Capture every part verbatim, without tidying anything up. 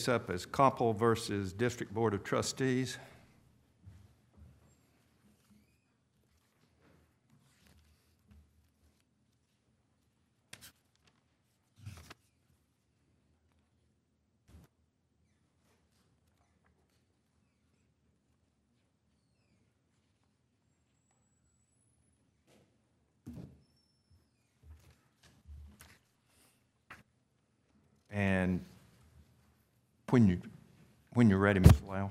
case up as Koppel versus District Board of Trustees. And when you when you're ready, Miz Lau.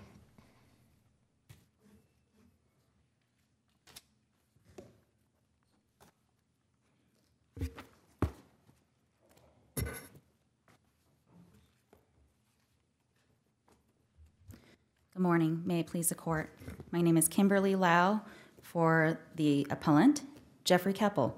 Good morning. May it please the court. My name is Kimberly Lau for the appellant, Jeffrey Keppel.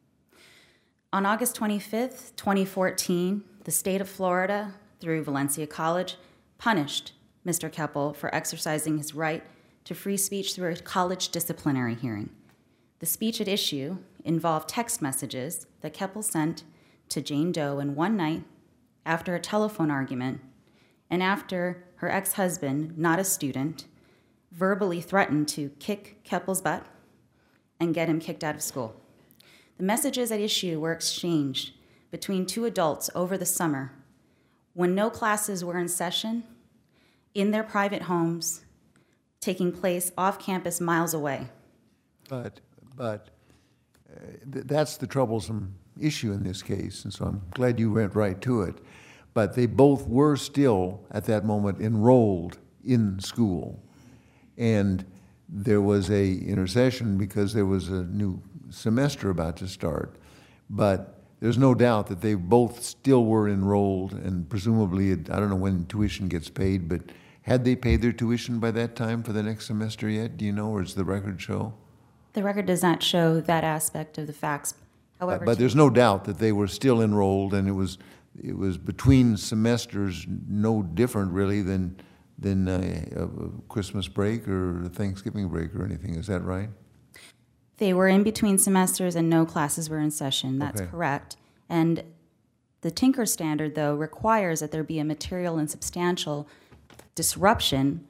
On August twenty-fifth, twenty fourteen, the state of Florida, through Valencia College, punished Mister Keppel for exercising his right to free speech through a college disciplinary hearing. The speech at issue involved text messages that Keppel sent to Jane Doe in one night after a telephone argument and after her ex-husband, not a student, verbally threatened to kick Keppel's butt and get him kicked out of school. The messages at issue were exchanged between two adults over the summer when no classes were in session, in their private homes, taking place off campus miles away. But, but uh, th that's the troublesome issue in this case, and so I'm glad you went right to it. But they both were still, at that moment, enrolled in school. And there was a intercession because there was a new semester about to start. But there's no doubt that they both still were enrolled, and presumably, it, I don't know when tuition gets paid, but had they paid their tuition by that time for the next semester yet? Do you know, or does the record show? The record does not show that aspect of the facts. However, But, but there's no doubt that they were still enrolled, and it was it was between semesters, no different really than than uh, a Christmas break or a Thanksgiving break or anything. Is that right? they were in between semesters and no classes were in session. That's Okay. correct. And the Tinker Standard, though, requires that there be a material and substantial disruption.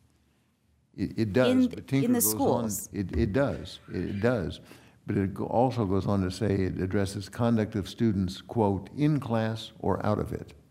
It, it does, In- but Tinker in the goes schools. on. It, it does, it, it does. But it go- also goes on to say it addresses conduct of students, quote, in class or out of it.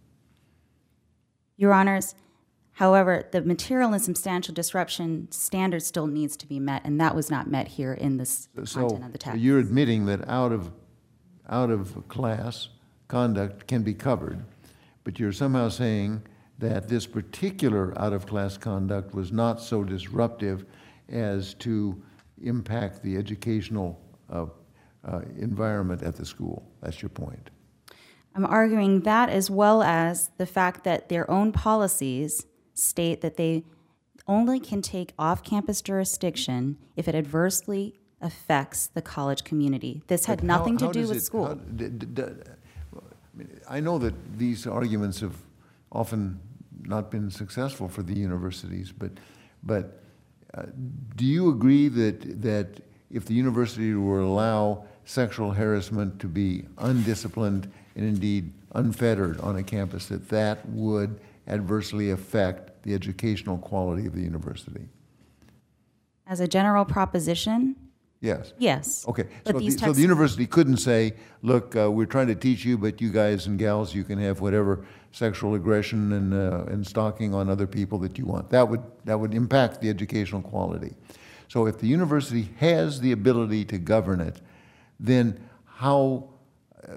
Your Honors, however, the material and substantial disruption standard still needs to be met, and that was not met here in this So content of the text. you're admitting that out of, out of class conduct can be covered, but you're somehow saying that this particular out-of-class conduct was not so disruptive as to impact the educational uh, uh, environment at the school. That's your point. I'm arguing that, as well as the fact that their own policies state that they only can take off-campus jurisdiction if it adversely affects the college community. This had But how- nothing to how do does with it- school. how- d- d- d- I mean, I know that these arguments have often not been successful for the universities, but, but uh, do you agree that, that if the university were to allow sexual harassment to be undisciplined and indeed unfettered on a campus, that that would adversely affect the educational quality of the university? As a general proposition, Yes. yes. Okay, But so the, these so the texts- university couldn't say, look, uh, we're trying to teach you, but you guys and gals, you can have whatever sexual aggression and, uh, and stalking on other people that you want. That would, that would impact the educational quality. So if the university has the ability to govern it, then how, uh,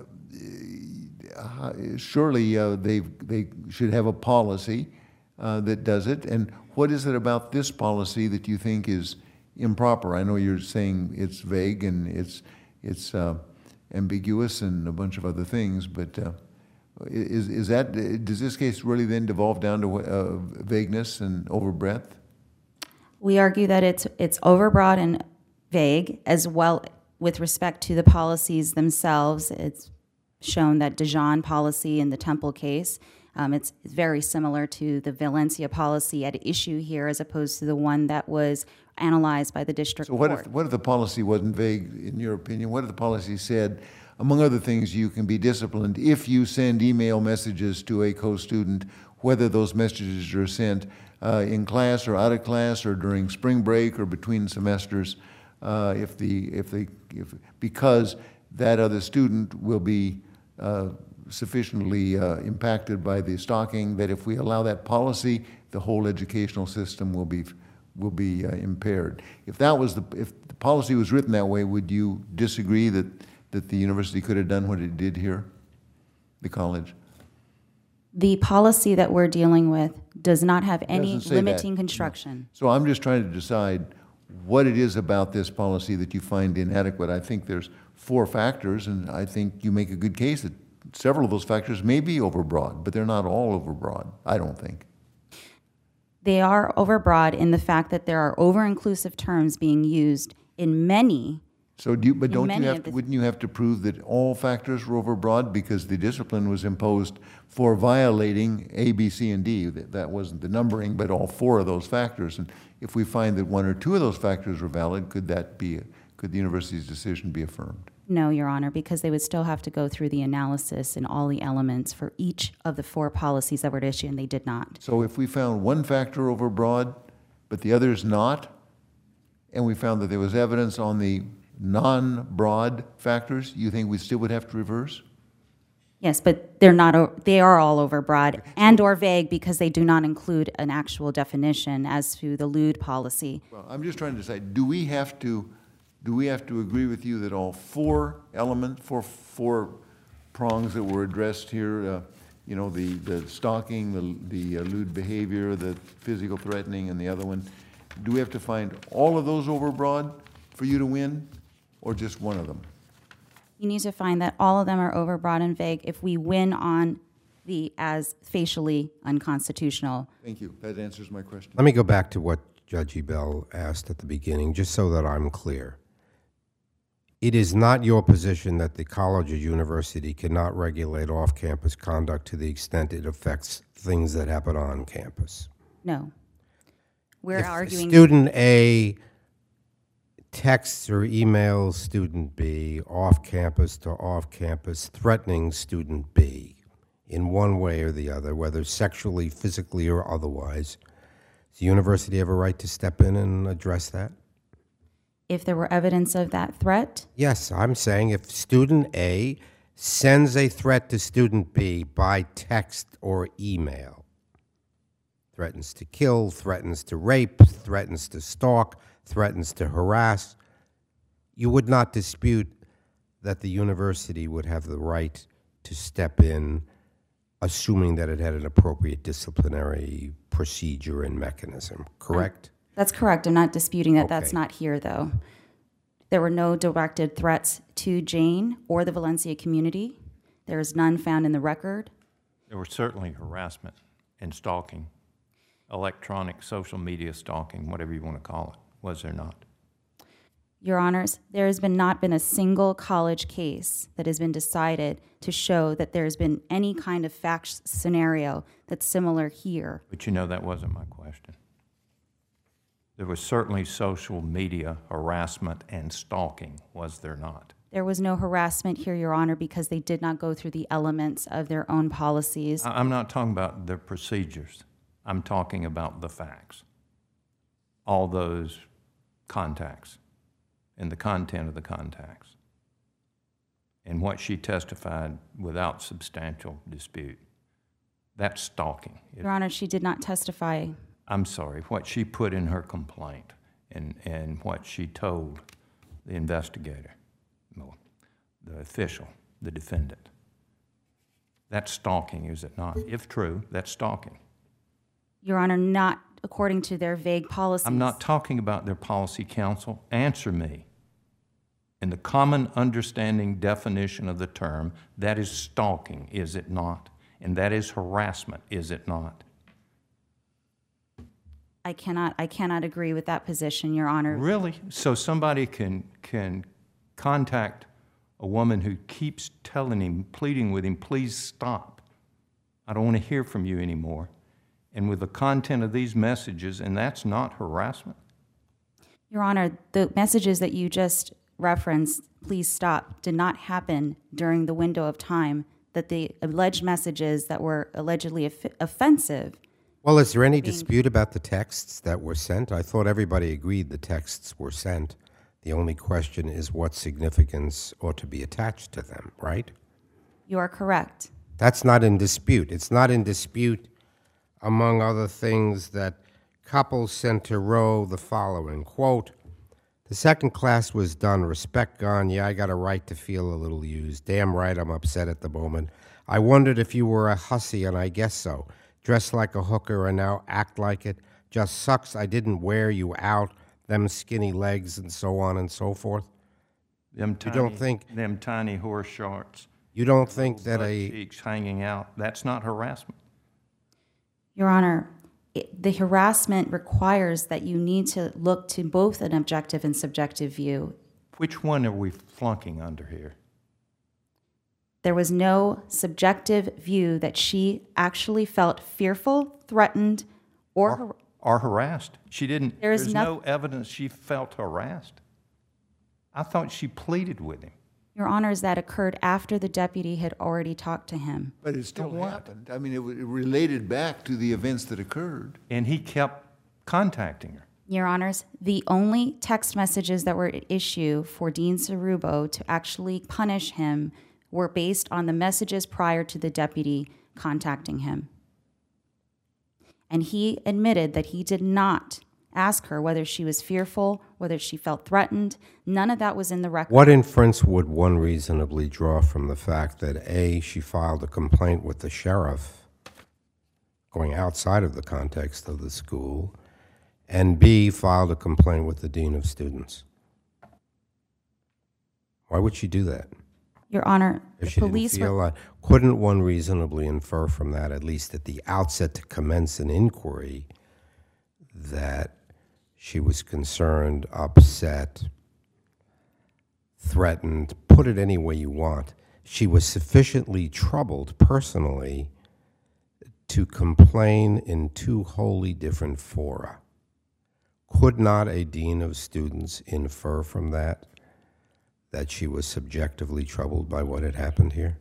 how surely uh, they, they should have a policy uh, that does it. And what is it about this policy that you think is improper? I know you're saying it's vague and it's it's uh, ambiguous and a bunch of other things, but uh, is is that does this case really then devolve down to uh, vagueness and overbreadth? We argue that it's it's overbroad and vague, as well with respect to the policies themselves. It's shown that Dijon policy in the Temple case, um, it's very similar to the Valencia policy at issue here, as opposed to the one that was analyzed by the district So what court. if what if the policy wasn't vague in your opinion? What if the policy said, among other things, you can be disciplined if you send email messages to a co-student whether those messages are sent uh, in class or out of class or during spring break or between semesters, uh, if the, if they, if, because that other student will be uh, sufficiently uh, impacted by the stalking, that if we allow that policy, the whole educational system will be, will be uh, impaired. If that was the, if the policy was written that way, would you disagree that, that the university could have done what it did here, the college? The policy that we're dealing with does not have any Doesn't say limiting that. construction. So I'm just trying to decide what it is about this policy that you find inadequate. I think there's four factors, and I think you make a good case that several of those factors may be overbroad, but they're not all overbroad, I don't think. They are overbroad in the fact that there are over-inclusive terms being used in many. So do you, but In don't you many have, of to- the- wouldn't you have to prove that all factors were overbroad because the discipline was imposed for violating A, B, C, and D? That, that wasn't the numbering, but all four of those factors. And if we find that one or two of those factors were valid, could that be, could the university's decision be affirmed? No, Your Honor, because they would still have to go through the analysis and all the elements for each of the four policies that were issued, and they did not. So if we found one factor overbroad, but the others not, and we found that there was evidence on the non-broad factors, you think we still would have to reverse? Yes, but they're not, o- they are all overbroad and/or vague because they do not include an actual definition as to the lewd policy. Well, I'm just trying to decide, do we have to, do we have to agree with you that all four elements, four, four prongs that were addressed here, uh, you know, the, the stalking, the, the uh, lewd behavior, the physical threatening, and the other one, do we have to find all of those overbroad for you to win, or just one of them? You need to find that all of them are overbroad and vague if we win on the as facially unconstitutional. Thank you. That answers my question. Let me go back to what Judge Ebell asked at the beginning, just so that I'm clear. It is not your position that the college or university cannot regulate off-campus conduct to the extent it affects things that happen on campus. No. We're If arguing. Student A texts or emails student B off-campus to off-campus, threatening student B in one way or the other, whether sexually, physically, or otherwise. Does the university have a right to step in and address that? If there were evidence of that threat, Yes, I'm saying if student A sends a threat to student B by text or email, threatens to kill, threatens to rape, threatens to stalk, threatens to harass, you would not dispute that the university would have the right to step in, assuming that it had an appropriate disciplinary procedure and mechanism, correct? that's correct. I'm not disputing that. That's Okay. not here, though. There were no directed threats to Jane or the Valencia community. There is none found in the record. There was certainly harassment and stalking, electronic, social media stalking, whatever you want to call it, was there not? Your Honors, there has been not been a single college case that has been decided to show that there has been any kind of fact scenario that's similar here. But you know, that wasn't my question. There was certainly social media harassment and stalking, was there not? There was no harassment here, Your Honor, because they did not go through the elements of their own policies. I- I'm not talking about the procedures. I'm talking about the facts. All those contacts and the content of the contacts and what she testified without substantial dispute. That's stalking. It- Your Honor, she did not testify. I'm sorry, what she put in her complaint and, and what she told the investigator, no, the official, the defendant. That's stalking, is it not? If true, that's stalking. Your Honor, not according to their vague policies. I'm not talking about their policy counsel. Answer me. In the common understanding definition of the term, that is stalking, is it not? And that is harassment, is it not? I cannot, I cannot agree with that position, Your Honor. Really? So somebody can, can contact a woman who keeps telling him, pleading with him, please stop. I don't want to hear from you anymore. And with the content of these messages, and that's not harassment? Your Honor, the messages that you just referenced, please stop, did not happen during the window of time that the alleged messages that were allegedly off- offensive. Well, is there any dispute about the texts that were sent? I thought everybody agreed the texts were sent. The only question is what significance ought to be attached to them, right? You are correct. That's not in dispute. It's not in dispute, among other things, that couples sent to Roe the following, quote, the second class was done, respect gone, yeah, I got a right to feel a little used. Damn right I'm upset at the moment. I wondered if you were a hussy, and I guess so. Dress like a hooker and now act like it. Just sucks I didn't wear you out, them skinny legs and so on and so forth. Them tiny, don't think- them tiny horse shorts, You don't think that butt a... cheeks hanging out, that's not harassment. Your Honor, it, the harassment requires that you need to look to both an objective and subjective view. Which one are we flunking under here? There was no subjective view that she actually felt fearful, threatened, or, har- Or harassed? She didn't, There is there's noth- no evidence she felt harassed. I thought she pleaded with him. Your Honors, that occurred after the deputy had already talked to him. But it still what? happened. I mean, it wa- it related back to the events that occurred. And he kept contacting her. Your Honors, the only text messages that were at issue for Dean Cerubo to actually punish him were based on the messages prior to the deputy contacting him. And he admitted that he did not ask her whether she was fearful, whether she felt threatened. None of that was in the record. What inference would one reasonably draw from the fact that A, she filed a complaint with the sheriff, going outside of the context of the school, and B, filed a complaint with the dean of students? Why would she do that? Your Honor, If the she police didn't feel were, like, couldn't one reasonably infer from that, at least at the outset to commence an inquiry, that she was concerned, upset, threatened, put it any way you want. She was sufficiently troubled personally to complain in two wholly different fora. Could not a dean of students infer from that that she was subjectively troubled by what had happened here?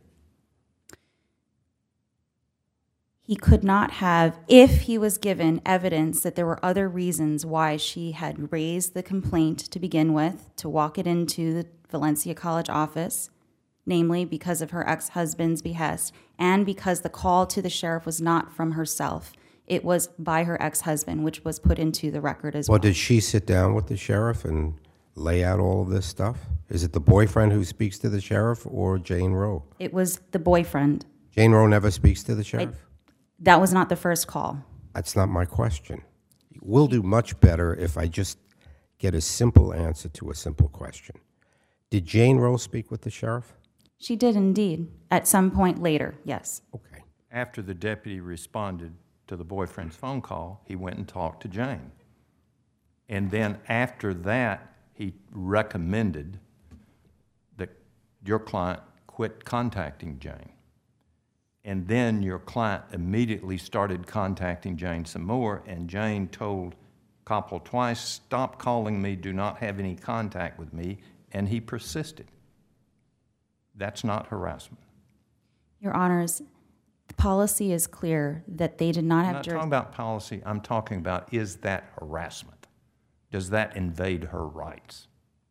he could not have, if he was given evidence that there were other reasons why she had raised the complaint to begin with, to walk it into the Valencia College office, namely because of her ex-husband's behest, and because the call to the sheriff was not from herself. It was by her ex-husband, which was put into the record as well. Well, did she sit down with the sheriff and lay out all of this stuff? Is it the boyfriend who speaks to the sheriff or Jane Roe? It was the boyfriend. Jane Roe never speaks to the sheriff? That was not the first call. That's not my question. We'll do much better if I just get a simple answer to a simple question. Did Jane Roe speak with the sheriff? She did indeed, at some point later, yes. Okay. After the deputy responded to the boyfriend's phone call, he went and talked to Jane. And then after that, he recommended that your client quit contacting Jane. And then your client immediately started contacting Jane some more, and Jane told Koppel twice, stop calling me, do not have any contact with me, and he persisted. That's not harassment. Your Honors, the policy is clear that they did not I'm have not talking jurisdiction. about policy, I'm talking about, is that harassment? Does that invade her rights?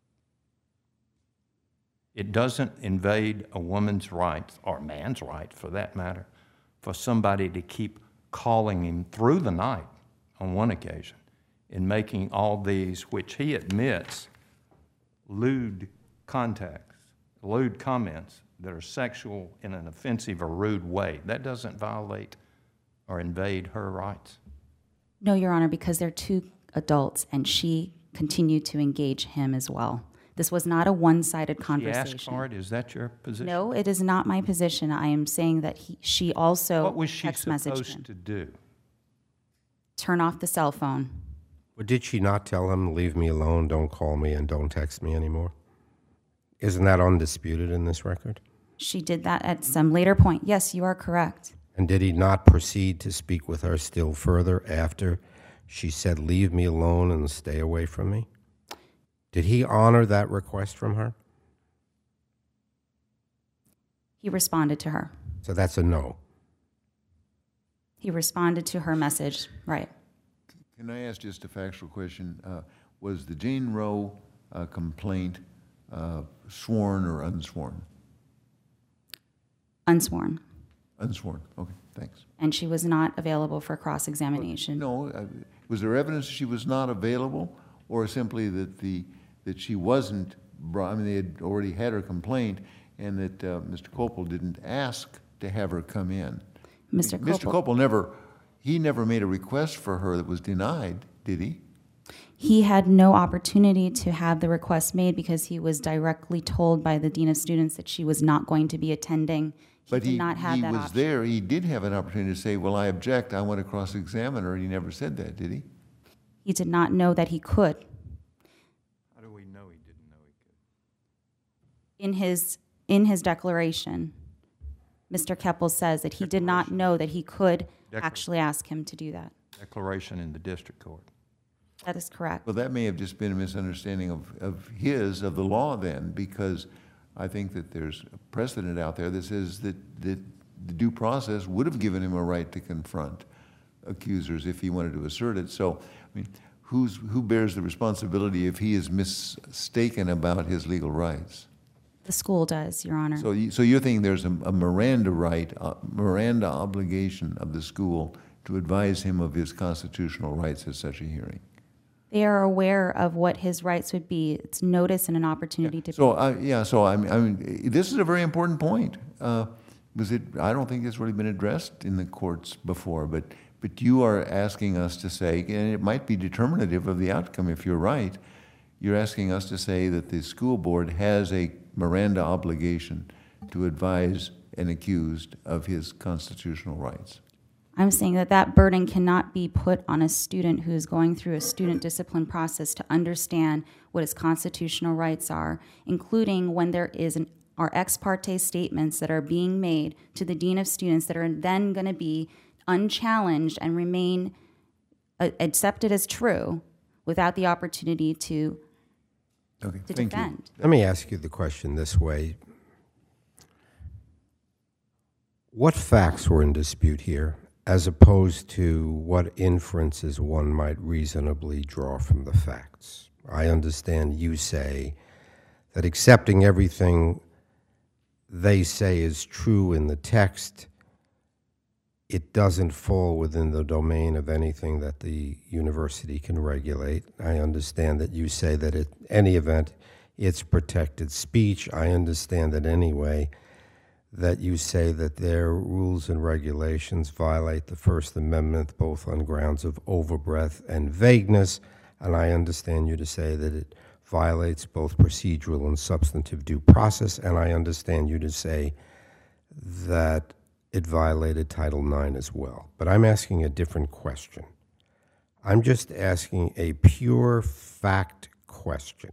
It doesn't invade a woman's rights, or a man's rights for that matter, for somebody to keep calling him through the night on one occasion and making all these, which he admits, lewd contacts, lewd comments that are sexual in an offensive or rude way. That doesn't violate or invade her rights. No, Your Honor, because they're two adults, and she continued to engage him as well. This was not a one-sided She conversation. asked for it, is that your position? No, it is not my position. I am saying that he, she also What was she text messaged supposed him. to do? Turn off the cell phone. But did she not tell him, leave me alone, don't call me, and don't text me anymore? Isn't that undisputed in this record? She did that at some later point. Yes, you are correct. And did he not proceed to speak with her still further after she said, leave me alone and stay away from me? Did he honor that request from her? He responded to her. So that's a no. He responded to her message, right. Can I ask just a factual question? Uh, was the Jane Roe uh, complaint uh, sworn or unsworn? Unsworn. Unsworn, okay, thanks. And she was not available for cross-examination. No, uh, was there evidence she was not available, or simply that the, that she wasn't, brought, I mean, they had already had her complaint, and that uh, Mister Copel didn't ask to have her come in? Mister Mister Copel, Copel never, he never made a request for her that was denied, did he? he had no opportunity to have the request made because he was directly told by the Dean of Students that she was not going to be attending. He But did he, not have he that was option. there, he did have an opportunity to say, well, I object, I want to cross-examine her. He never said that, did he? He did not know that he could. How do we know he didn't know he could? In his, in his declaration, Mister Keppel says that he did not Declaration. know that he could Declar- actually ask him to do that. Declaration in the district court. That is correct. Well, that may have just been a misunderstanding of, of his, of the law then, because I think that there's a precedent out there that says that, that the due process would have given him a right to confront accusers if he wanted to assert it. So, I mean, who's, who bears the responsibility if he is mistaken about his legal rights? The school does, Your Honor. So, you, so you're thinking there's a, a Miranda right, a Miranda obligation of the school to advise him of his constitutional rights at such a hearing? They are aware of what his rights would be. It's notice and an opportunity to. So, I, yeah, so I mean, I mean, this is a very important point. Uh, was it, I don't think it's really been addressed in the courts before, but, but you are asking us to say, and it might be determinative of the outcome if you're right, you're asking us to say that the school board has a Miranda obligation to advise an accused of his constitutional rights. I'm saying that that burden cannot be put on a student who is going through a student discipline process to understand what his constitutional rights are, including when there is an, are ex parte statements that are being made to the Dean of Students that are then going to be unchallenged and remain uh, accepted as true without the opportunity to, Okay, to thank defend. Let me ask you the question this way. What facts were in dispute here, as opposed to what inferences one might reasonably draw from the facts? I understand you say that accepting everything they say is true in the text, it doesn't fall within the domain of anything that the university can regulate. I understand that you say that in any event, it's protected speech. I understand that anyway, that you say that their rules and regulations violate the First Amendment, both on grounds of overbreadth and vagueness, and I understand you to say that it violates both procedural and substantive due process, and I understand you to say that it violated Title nine as well. But I'm asking a different question. I'm just asking a pure fact question.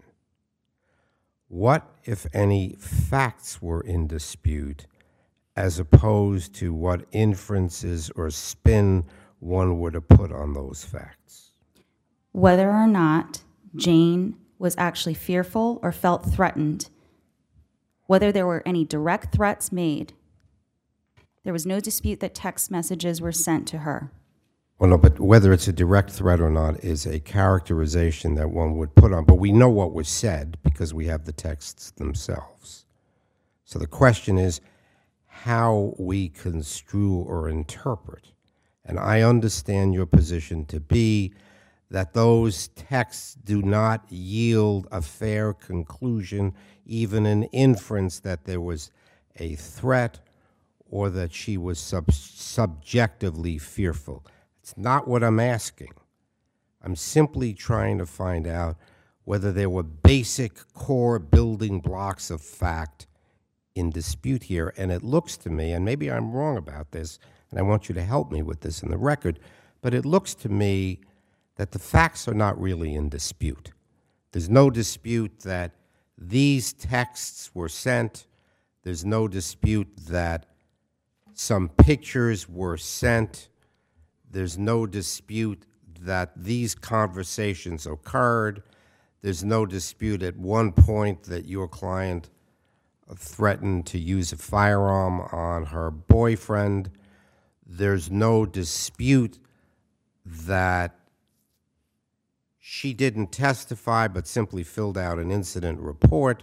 What, if any, facts were in dispute as opposed to what inferences or spin one would have put on those facts? Whether or not Jane was actually fearful or felt threatened, whether there were any direct threats made. There was no dispute that text messages were sent to her. Well, no, but whether it's a direct threat or not is a characterization that one would put on. But we know what was said because we have the texts themselves. So the question is how we construe or interpret. And I understand your position to be that those texts do not yield a fair conclusion, even an inference that there was a threat or that she was sub- subjectively fearful. It's not what I'm asking. I'm simply trying to find out whether there were basic core building blocks of fact in dispute here. And it looks to me, and maybe I'm wrong about this, and I want you to help me with this in the record, but it looks to me that the facts are not really in dispute. There's no dispute that these texts were sent. There's no dispute that some pictures were sent. There's no dispute that these conversations occurred. There's no dispute at one point that your client threatened to use a firearm on her boyfriend. There's no dispute that she didn't testify but simply filled out an incident report.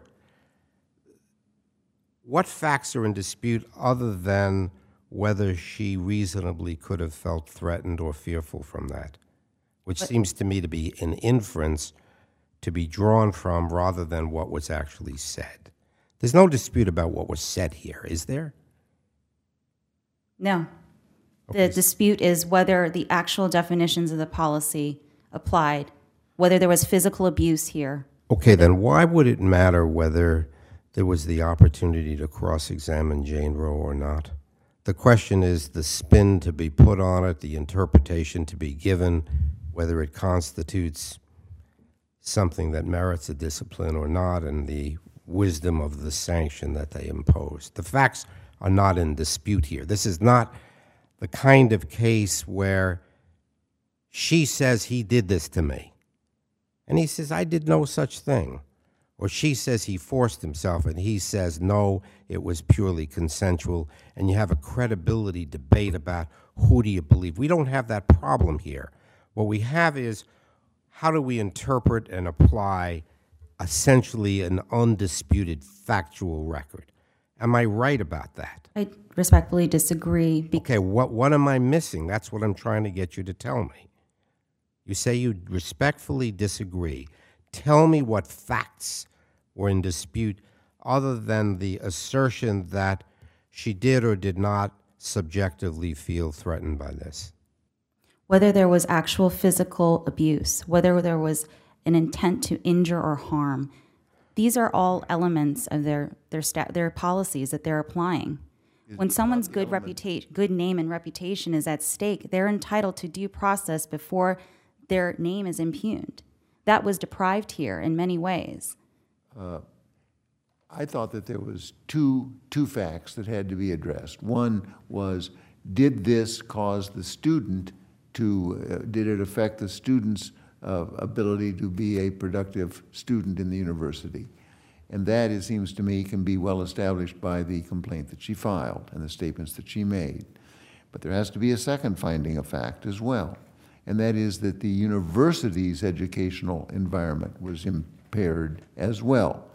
What facts are in dispute other than whether she reasonably could have felt threatened or fearful from that? Which But- seems to me to be an inference to be drawn from rather than what was actually said. There's no dispute about what was said here, is there? No. Okay. The dispute is whether the actual definitions of the policy applied, whether there was physical abuse here. Okay, then why would it matter whether there was the opportunity to cross-examine Jane Roe or not? The question is the spin to be put on it, the interpretation to be given, whether it constitutes something that merits a discipline or not, and the wisdom of the sanction that they imposed. The facts are not in dispute here. This is not the kind of case where she says he did this to me, and he says, I did no such thing. Or she says he forced himself, and he says, no, it was purely consensual, and you have a credibility debate about who do you believe. We don't have that problem here. What we have is how do we interpret and apply essentially an undisputed factual record? Am I right about that? I respectfully disagree. be- Okay, what, what am I missing? That's what I'm trying to get you to tell me. You say you respectfully disagree. Tell me what facts were in dispute other than the assertion that she did or did not subjectively feel threatened by this. Whether there was actual physical abuse, whether there was an intent to injure or harm. These are all elements of their their sta- their policies that they're applying. When someone's good reputation, good name and reputation is at stake, they're entitled to due process before their name is impugned. That was deprived here in many ways. I thought that there was two, two facts that had to be addressed. One was, did this cause the student to, uh, did it affect the student's uh, ability to be a productive student in the university? And that, it seems to me, can be well established by the complaint that she filed and the statements that she made. But there has to be a second finding of fact as well, and that is that the university's educational environment was impaired as well.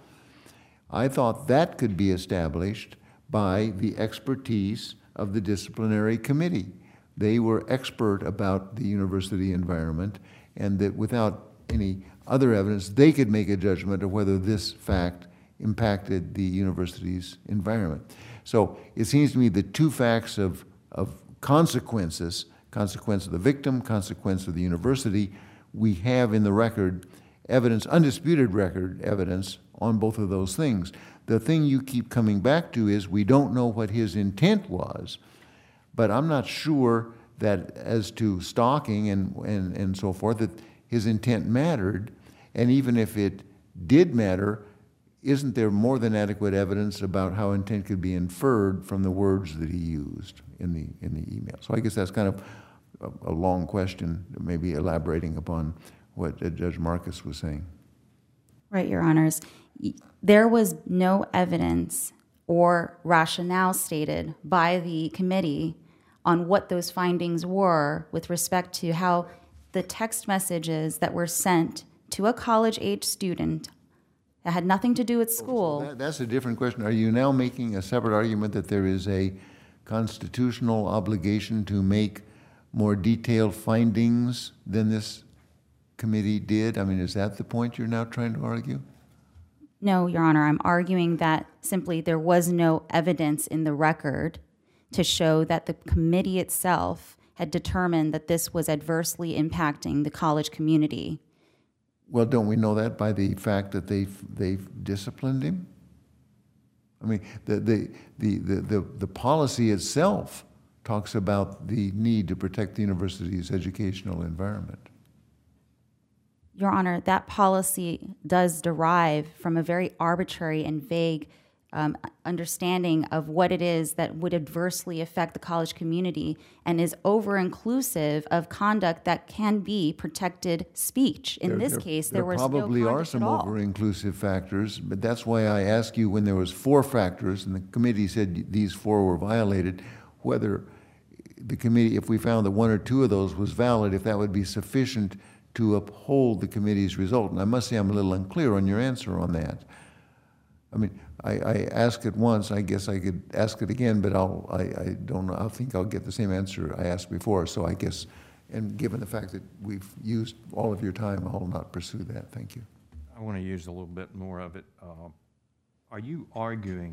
I thought that could be established by the expertise of the disciplinary committee. They were expert about the university environment, and that without any other evidence, they could make a judgment of whether this fact impacted the university's environment. So it seems to me the two facts of, of consequences, consequence of the victim, consequence of the university, we have in the record evidence, undisputed record evidence on both of those things. The thing you keep coming back to is we don't know what his intent was, but I'm not sure that as to stalking and, and, and so forth, that his intent mattered. And even if it did matter, isn't there more than adequate evidence about how intent could be inferred from the words that he used in the, in the email? So I guess that's kind of a, a long question, maybe elaborating upon what uh, Judge Marcus was saying. Right, Your Honors. There was no evidence or rationale stated by the committee on what those findings were with respect to how the text messages that were sent to a college-age student that had nothing to do with school. That, that's a different question. Are you now making a separate argument that there is a constitutional obligation to make more detailed findings than this committee did? I mean, is that the point you're now trying to argue? No, Your Honor, I'm arguing that simply there was no evidence in the record to show that the committee itself had determined that this was adversely impacting the college community. Well, don't we know that by the fact that they've, they've disciplined him? I mean, the, the, the, the, the, the policy itself talks about the need to protect the university's educational environment. Your Honor, that policy does derive from a very arbitrary and vague um, understanding of what it is that would adversely affect the college community and is over-inclusive of conduct that can be protected speech. In There- this there- case, there, was no probably are conduct some at all. over-inclusive factors, but that's why I asked you when there was four factors, and the committee said these four were violated, whether the committee, if we found that one or two of those was valid, if that would be sufficient to uphold the committee's result. And I must say I'm a little unclear on your answer on that. I mean, I, I asked it once, I guess I could ask it again, but I'll, I, I don't know, I think I'll get the same answer I asked before, so I guess, and given the fact that we've used all of your time, I'll not pursue that. Thank you. I want to use a little bit more of it. Uh, Are you arguing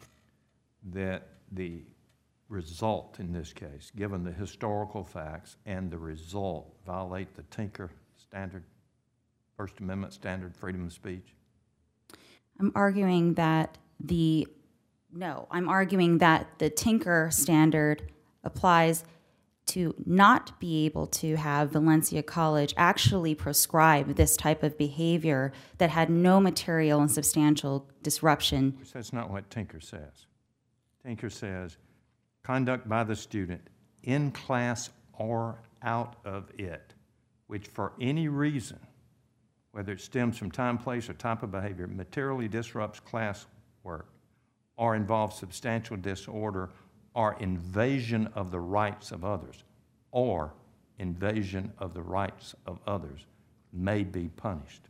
that the result in this case, given the historical facts and the result, violate the Tinker standard, First Amendment standard, freedom of speech? I'm arguing that the, no, I'm arguing that the Tinker standard applies to not be able to have Valencia College actually prescribe this type of behavior that had no material and substantial disruption. That's not what Tinker says. Tinker says, conduct by the student in class or out of it, which for any reason, whether it stems from time, place, or type of behavior, materially disrupts class work or involves substantial disorder or invasion of the rights of others, or invasion of the rights of others, may be punished.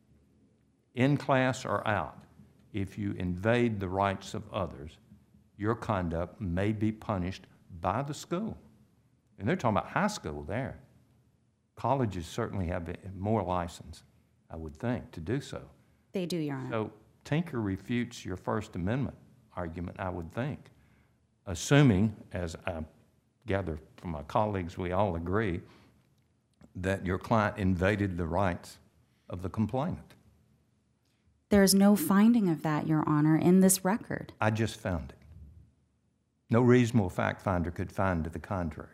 In class or out, if you invade the rights of others, your conduct may be punished by the school. And they're talking about high school there. Colleges certainly have more license, I would think, to do so. They do, Your Honor. So Tinker refutes your First Amendment argument, I would think, assuming, as I gather from my colleagues, we all agree, that your client invaded the rights of the complainant. There is no finding of that, Your Honor, in this record. I just found it. No reasonable fact finder could find to the contrary.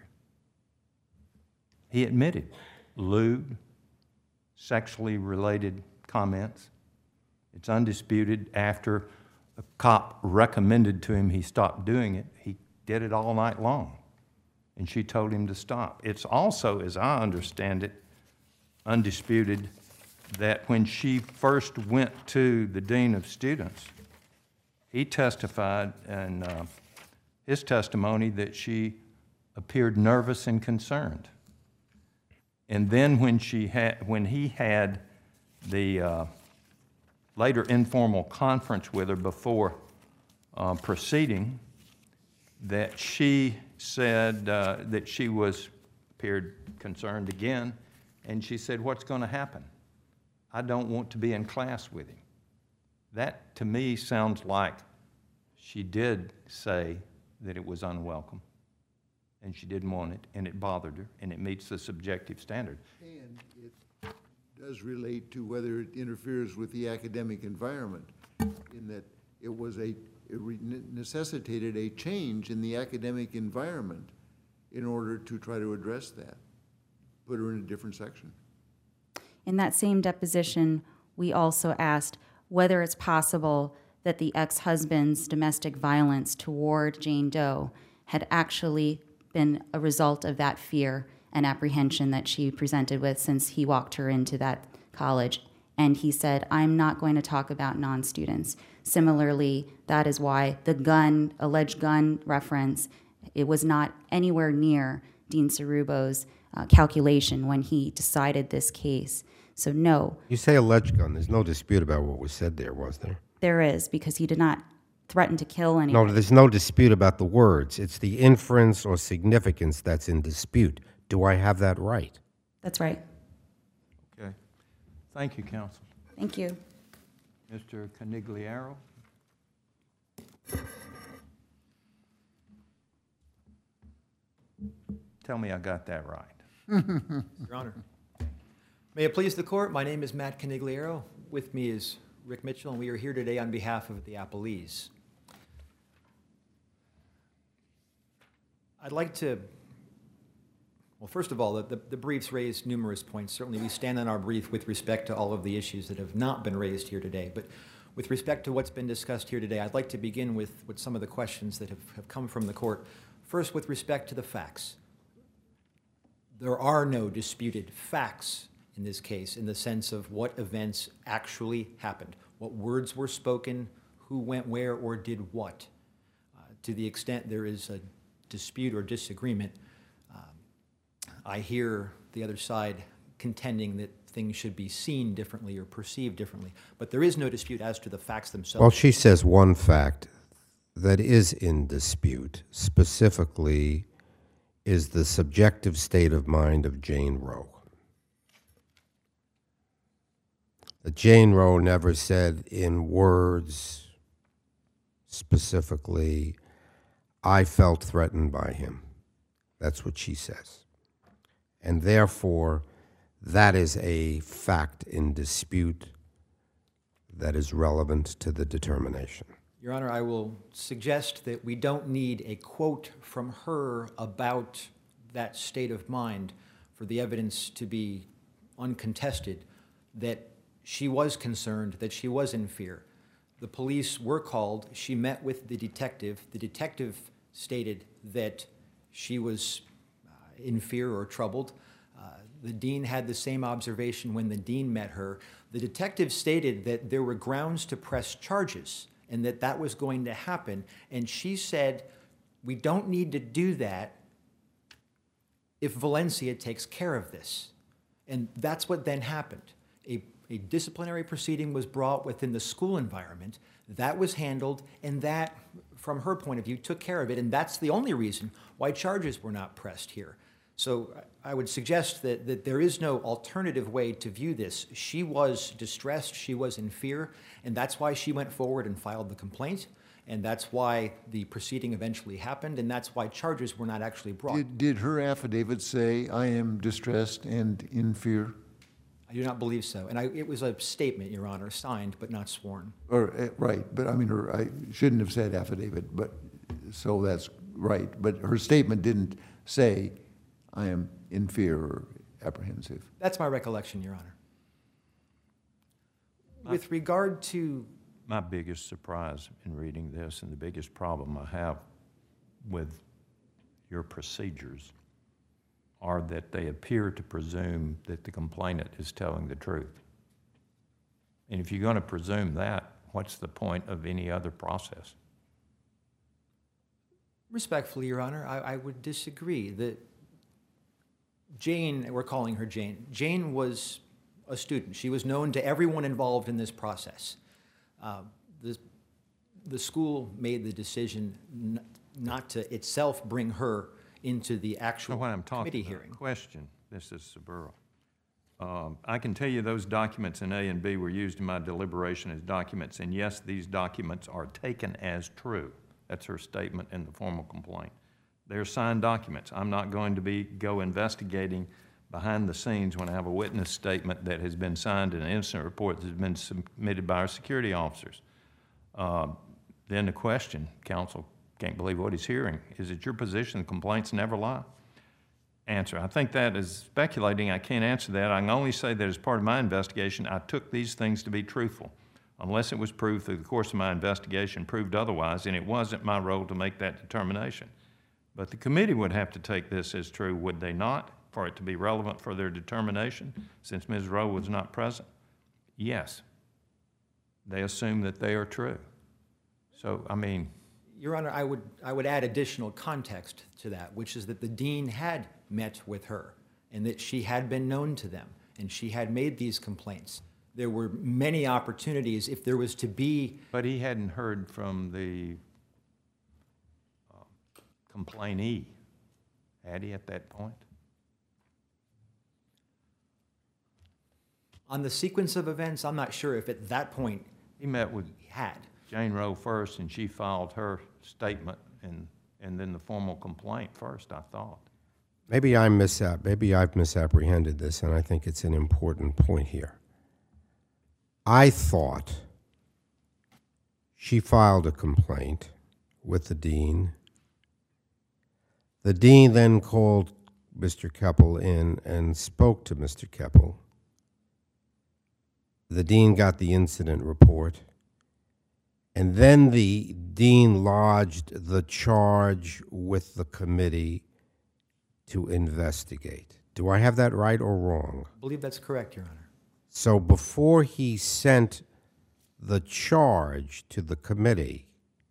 He admitted lewd, sexually related comments. It's undisputed. After a cop recommended to him he stop doing it, he did it all night long, and she told him to stop. It's also, as I understand it, undisputed that when she first went to the dean of students, he testified in uh, his testimony that she appeared nervous and concerned. And then when she had, when he had the uh, later informal conference with her before uh, proceeding, that she said uh, that she was appeared concerned again, and she said, "What's going to happen? I don't want to be in class with him." That to me sounds like she did say that it was unwelcome, and she didn't want it, and it bothered her, and it meets the subjective standard. And it does relate to whether it interferes with the academic environment, in that it was a, it re- necessitated a change in the academic environment in order to try to address that, put her in a different section. In that same deposition, we also asked whether it's possible that the ex-husband's domestic violence toward Jane Doe had actually been a result of that fear and apprehension that she presented with since he walked her into that college. And he said, "I'm not going to talk about non-students." Similarly, that is why the gun, alleged gun reference, it was not anywhere near Dean Cerubo's uh, calculation when he decided this case. So no, You say alleged gun. There's no dispute about what was said there, was there? there is, because he did not threaten to kill anyone. No, there's no dispute about the words. It's the inference or significance that's in dispute. Do I have that right? That's right. Okay. Thank you, counsel. Thank you. Mister Canigliaro? Tell me I got that right. Your Honor. May it please the court, my name is Matt Canigliaro. With me is Rick Mitchell, and we are here today on behalf of the appellees. I'd like to, well, first of all, the, the briefs raised numerous points. Certainly we stand on our brief with respect to all of the issues that have not been raised here today. But With respect to what's been discussed here today, I'd like to begin with, with some of the questions that have, have come from the court. First, with respect to the facts. There are no disputed facts in this case in the sense of what events actually happened, what words were spoken, who went where or did what. Uh, to the extent there is a dispute or disagreement, um, I hear the other side contending that things should be seen differently or perceived differently. But there is no dispute as to the facts themselves. Well, she says one fact that is in dispute specifically is the subjective state of mind of Jane Roe. That Jane Roe never said in words specifically, I felt threatened by him. That's what she says. And therefore, that is a fact in dispute that is relevant to the determination. Your Honor, I will suggest that we don't need a quote from her about that state of mind for the evidence to be uncontested, that she was concerned, that she was in fear. The police were called. She met with the detective. The detective stated that she was uh, in fear or troubled. Uh, the dean had the same observation when the dean met her. The detective stated that there were grounds to press charges and that that was going to happen. And she said, we don't need to do that if Valencia takes care of this. And that's what then happened. A, a disciplinary proceeding was brought within the school environment. That was handled, and that, from her point of view, took care of it. And that's the only reason why charges were not pressed here. So I would suggest that, that there is no alternative way to view this. She was distressed, she was in fear, and that's why she went forward and filed the complaint, and that's why the proceeding eventually happened, and that's why charges were not actually brought. Did, did her affidavit say, I am distressed and in fear? I do not believe so. And I, it was a statement, Your Honor, signed but not sworn. Or, eh, right, but I mean, her, I shouldn't have said affidavit, but, so that's right. But her statement didn't say, I am in fear or apprehensive. That's my recollection, Your Honor. With regard to... My biggest surprise in reading this and the biggest problem I have with your procedures are that they appear to presume that the complainant is telling the truth. And if you're going to presume that, what's the point of any other process? Respectfully, Your Honor, I, I would disagree. That Jane, we're calling her Jane, Jane was a student. She was known to everyone involved in this process. Uh, the, the school made the decision n not to itself bring her into the actual So when I'm talking committee about hearing. question, this is Saburo. Um, I can tell you those documents in A and B were used in my deliberation as documents, and yes, these documents are taken as true. That's her statement in the formal complaint. They're signed documents. I'm not going to be go investigating behind the scenes when I have a witness statement that has been signed and an incident report that has been submitted by our security officers. Uh, then the question, counsel can't believe what he's hearing. Is it your position complaints never lie? Answer, I think that is speculating. I can't answer that. I can only say that as part of my investigation, I took these things to be truthful. Unless it was proved through the course of my investigation, proved otherwise, and it wasn't my role to make that determination. But the committee would have to take this as true, would they not, for it to be relevant for their determination, since Miz Rowe was not present? Yes. They assume that they are true. So, I mean... Your Honor, I would, I would add additional context to that, which is that the dean had met with her and that she had been known to them and she had made these complaints. There were many opportunities if there was to be... But he hadn't heard from the uh, complainee, had he at that point? On the sequence of events, I'm not sure if at that point He met with he had. Jane Rowe first, and she filed her statement and, and then the formal complaint first, I thought. Maybe I mis maybe I've misapprehended this, and I think it's an important point here. I thought she filed a complaint with the dean. The dean then called Mister Keppel in and spoke to Mister Keppel. The dean got the incident report. And then the dean lodged the charge with the committee to investigate. Do I have that right or wrong? I believe that's correct, Your Honor. So before he sent the charge to the committee,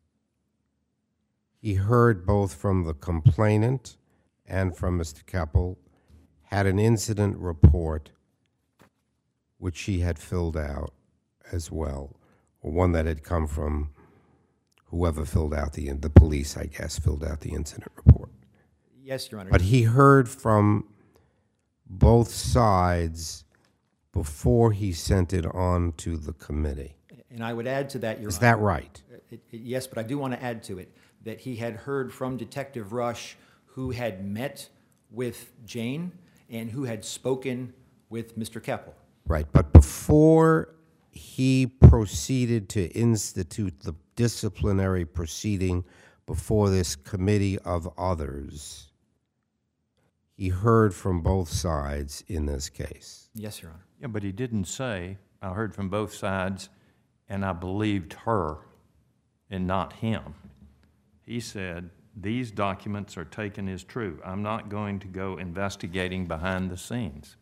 he heard both from the complainant and from Mister Keppel, had an incident report which he had filled out as well, or one that had come from whoever filled out the, the police, I guess, filled out the incident report. Yes, Your Honor. But he heard from both sides before he sent it on to the committee. And I would add to that, Your Is Honor. that right? It- it- Yes, but I do want to add to it that he had heard from Detective Rush, who had met with Jane and who had spoken with Mister Keppel. Right, but before he proceeded to institute the disciplinary proceeding before this committee of others, he heard from both sides in this case. Yes, Your Honor. Yeah, but he didn't say, I heard from both sides, and I believed her and not him. He said, these documents are taken as true. I'm not going to go investigating behind the scenes.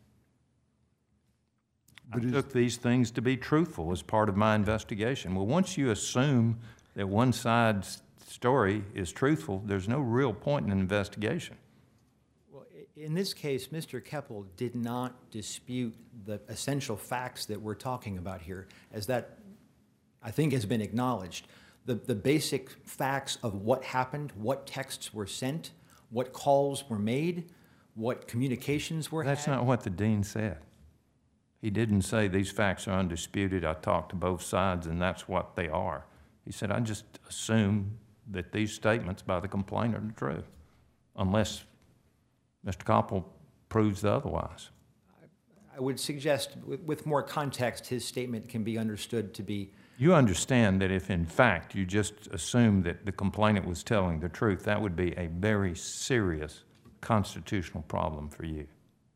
I took these things to be truthful as part of my investigation. Well, once you assume that one side's story is truthful, there's no real point in an investigation. Well, i- in this case, Mister Keppel did not dispute the essential facts that we're talking about here, as that, I think, has been acknowledged. The, the basic facts of what happened, what texts were sent, what calls were made, what communications were had. That's not what the dean said. He didn't say these facts are undisputed. I talked to both sides, and that's what they are. He said, I just assume that these statements by the complainant are true, unless Mister Koppel proves otherwise. I would suggest, with, with more context, his statement can be understood to be, You understand that if in fact you just assumed that the complainant was telling the truth, that would be a very serious constitutional problem for you.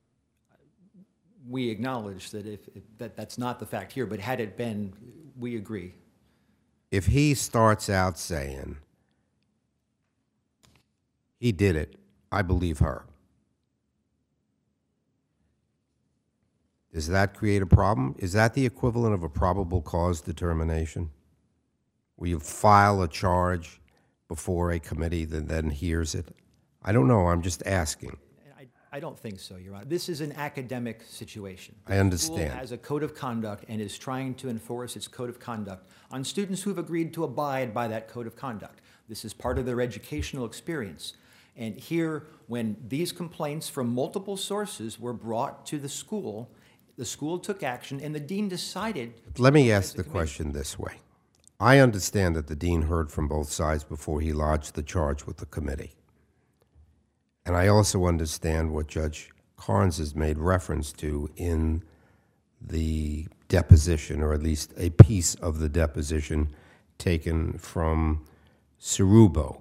we acknowledge that if, if that, that's not the fact here, but had it been, we agree. If he starts out saying, he did it, I believe her, does that create a problem? Is that the equivalent of a probable cause determination? Where you file a charge before a committee that then hears it? I don't know, I'm just asking. I, I don't think so, Your Honor. This is an academic situation. I understand. The school has a code of conduct and is trying to enforce its code of conduct on students who've agreed to abide by that code of conduct. This is part of their educational experience. And here, when these complaints from multiple sources were brought to the school, the school took action and the dean decided. Let me ask the question this way. I understand that the dean heard from both sides before he lodged the charge with the committee. And I also understand what Judge Carnes has made reference to in the deposition, or at least a piece of the deposition taken from Cerubo.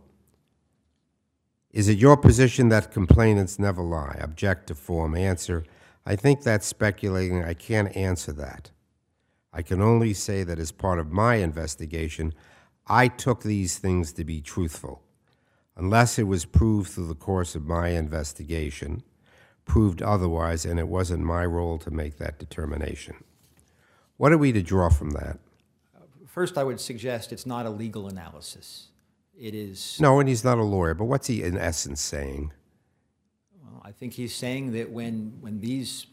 Is it your position that complainants never lie? Object to form. Answer, I think that's speculating. I can't answer that. I can only say that as part of my investigation, I took these things to be truthful. Unless it was proved through the course of my investigation, proved otherwise, and it wasn't my role to make that determination. What are we to draw from that? First, I would suggest it's not a legal analysis. It is. No, and he's not a lawyer, but what's he in essence saying? Well, I think he's saying that when, when these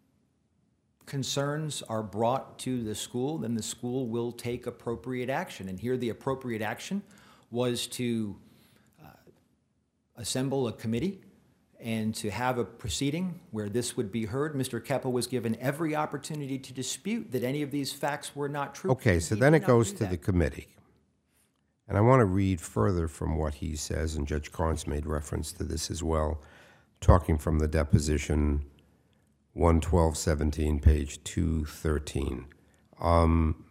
concerns are brought to the school, then the school will take appropriate action. And here the appropriate action was to uh, assemble a committee and to have a proceeding where this would be heard. Mister Keppel was given every opportunity to dispute that any of these facts were not true. Okay, so He then did it not goes do to that. the committee. And I want to read further from what he says, and Judge Carnes made reference to this as well, talking from the deposition one twelve seventeen, page two thirteen. Um,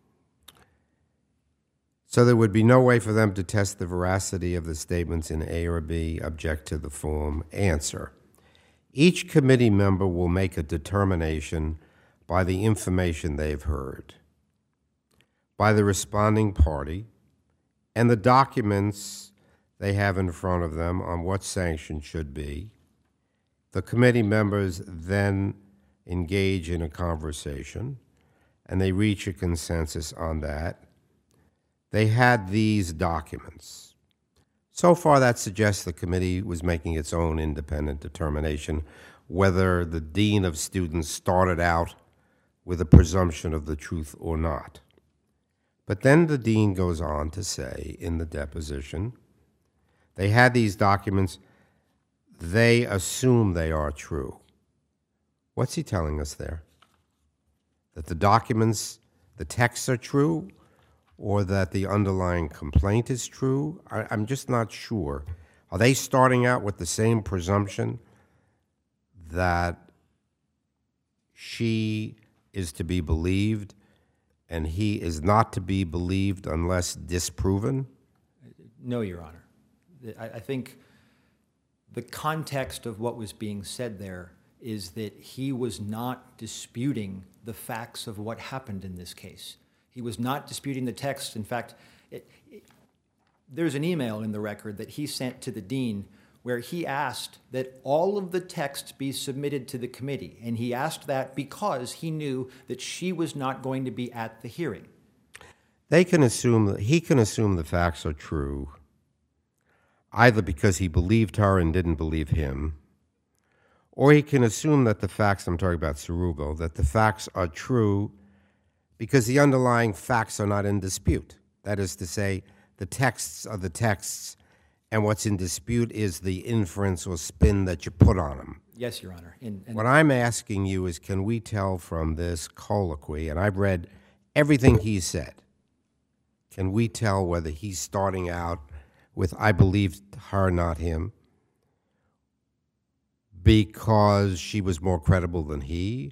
so there would be no way for them to test the veracity of the statements in A or B. Object to the form. Answer. Each committee member will make a determination by the information they've heard. by the responding party and the documents they have in front of them on what sanction should be. The committee members then engage in a conversation and they reach a consensus on that. They had these documents. So far, that suggests the committee was making its own independent determination whether the dean of students started out with a presumption of the truth or not. But then the dean goes on to say in the deposition, they had these documents, they assume they are true. What's he telling us there? That the documents, the texts are true, or that the underlying complaint is true? I, I'm just not sure. Are they starting out with the same presumption that she is to be believed and he is not to be believed unless disproven? No, Your Honor. I, I think the context of what was being said there is that he was not disputing the facts of what happened in this case. He was not disputing the text. In fact, it, it, there's an email in the record that he sent to the dean where he asked that all of the texts be submitted to the committee. And he asked that because he knew that she was not going to be at the hearing. They can assume that he can assume the facts are true, either because he believed her and didn't believe him, or he can assume that the facts, I'm talking about Sarugo, that the facts are true because the underlying facts are not in dispute. That is to say, the texts are the texts, and what's in dispute is the inference or spin that you put on them. Yes, Your Honor. And, and what I'm asking you is, can we tell from this colloquy, and I've read everything he said, can we tell whether he's starting out with, I believed her, not him, because she was more credible than he,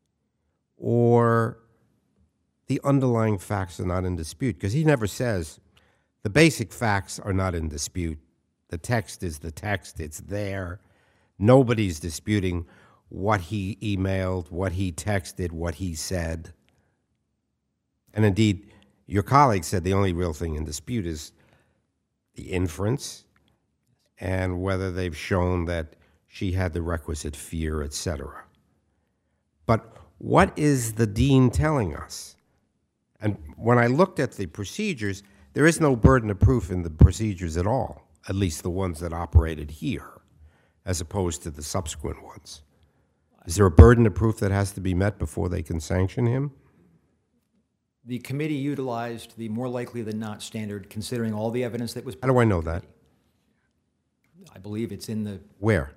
or the underlying facts are not in dispute? Because he never says the basic facts are not in dispute. The text is the text. It's there. Nobody's disputing what he emailed, what he texted, what he said. And indeed, your colleague said the only real thing in dispute is the inference and whether they've shown that she had the requisite fear, et cetera. But what is the dean telling us? And when I looked at the procedures, there is no burden of proof in the procedures at all, at least the ones that operated here, as opposed to the subsequent ones. Is there a burden of proof that has to be met before they can sanction him? the committee utilized the more likely than not standard, considering all the evidence that was. How do I know that? I believe it's in the. Where?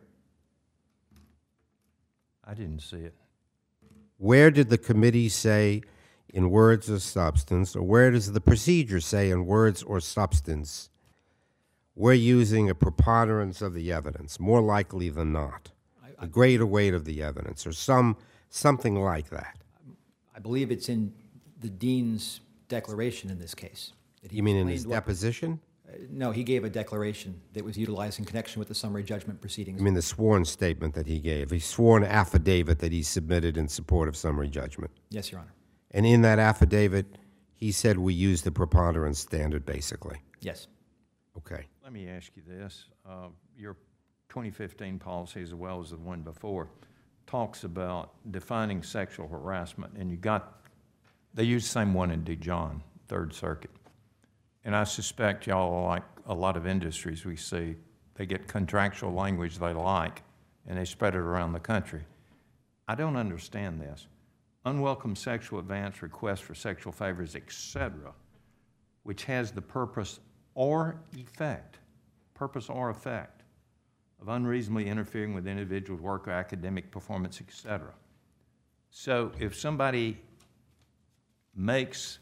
I didn't see it. Where did the committee say in words or substance, or where does the procedure say in words or substance, we're using a preponderance of the evidence, more likely than not, a greater weight of the evidence, or some something like that? I believe it's in the dean's declaration in this case. that he You mean in his explained what- deposition? Uh, No, he gave a declaration that was utilized in connection with the summary judgment proceedings. I mean the sworn statement that he gave, a sworn affidavit that he submitted in support of summary judgment. Yes, Your Honor. And in that affidavit, he said we use the preponderance standard, basically. Yes. Okay. Let me ask you this. Uh, Your twenty fifteen policy, as well as the one before, talks about defining sexual harassment, and you got, they use the same one in Dijon, Third Circuit. And I suspect y'all are like a lot of industries we see. They get contractual language they like, and they spread it around the country. I don't understand this. Unwelcome sexual advance, requests for sexual favors, et cetera, which has the purpose or effect, purpose or effect, of unreasonably interfering with individuals' work or academic performance, et cetera. So if somebody makes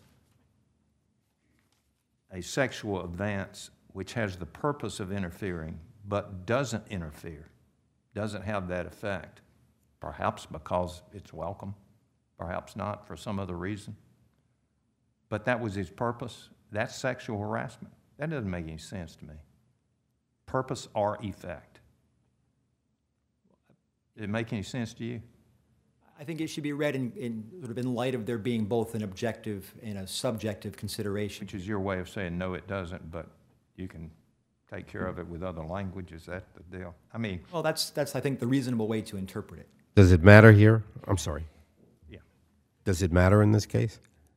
a sexual advance which has the purpose of interfering but doesn't interfere, doesn't have that effect, perhaps because it's welcome, perhaps not for some other reason, but that was his purpose, that's sexual harassment. That doesn't make any sense to me. Purpose or effect. Did it make any sense to you? I think it should be read in, in sort of in light of there being both an objective and a subjective consideration. Which is your way of saying, no, it doesn't, but you can take care of it with other language. Is that the deal? I mean, Well, that's, that's, I think, the reasonable way to interpret it. Does it matter here? I'm sorry. yeah. Does it matter in this case?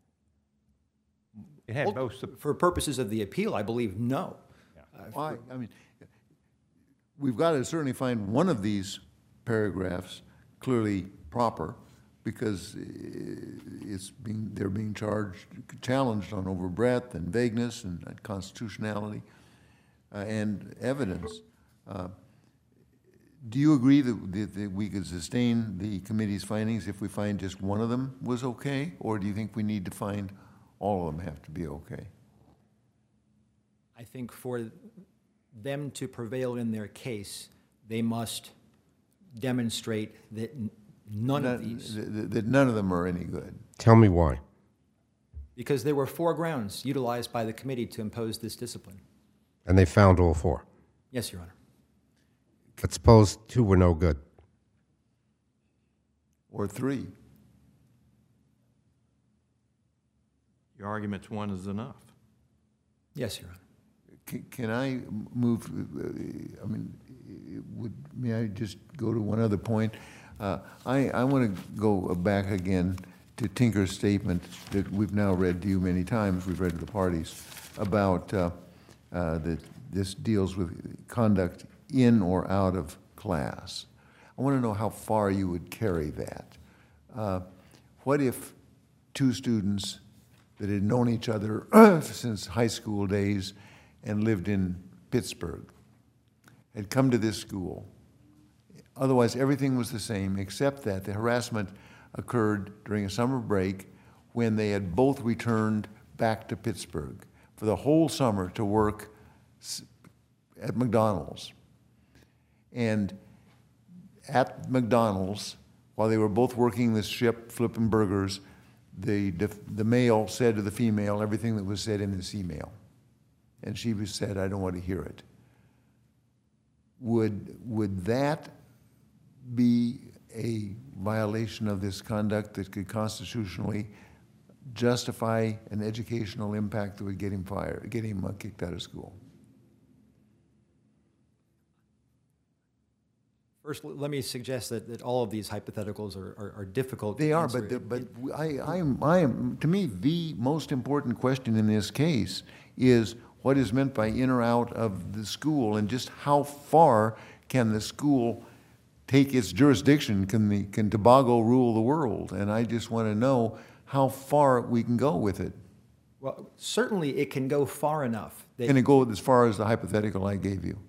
It had Well, both, sub- For purposes of the appeal, I believe no. Why, I mean, we've got to certainly find one of these paragraphs clearly proper, because it's being, they're being charged, challenged on overbreadth and vagueness and constitutionality uh, and evidence. Uh, Do you agree that, that, that we could sustain the committee's findings if we find just one of them was okay? Or do you think we need to find all of them have to be okay? I think for them to prevail in their case, they must demonstrate that n- none of these, That, that none of them are any good. Tell me why. because there were four grounds utilized by the committee to impose this discipline. And they found all four. Yes, Your Honor. But suppose two were no good. Or three. your argument's one is enough. Yes, Your Honor. Can, can I move, uh, I mean, would, may I just go to one other point? Uh, I, I want to go back again to Tinker's statement that we've now read to you many times, we've read to the parties, about uh, uh, that this deals with conduct in or out of class. I want to know how far you would carry that. Uh, what if two students that had known each other since high school days and lived in Pittsburgh had come to this school? Otherwise, everything was the same, except that the harassment occurred during a summer break when they had both returned back to Pittsburgh for the whole summer to work at McDonald's. And at McDonald's, while they were both working this ship, flipping burgers, the, the male said to the female everything that was said in this email. And she was said, I don't want to hear it. Would, would that be a violation of this conduct that could constitutionally justify an educational impact that would get him fired, get him uh, kicked out of school? First, l- let me suggest that, that all of these hypotheticals are, are, are difficult. They to are, answer. but, the- but It- I, I am, I am, to me, the most important question in this case is what is meant by in or out of the school, and just how far can the school take its jurisdiction? Can the, can Tobago rule the world? And I just want to know how far we can go with it. Well, certainly it can go far enough that Can it go as far as the hypothetical I gave you?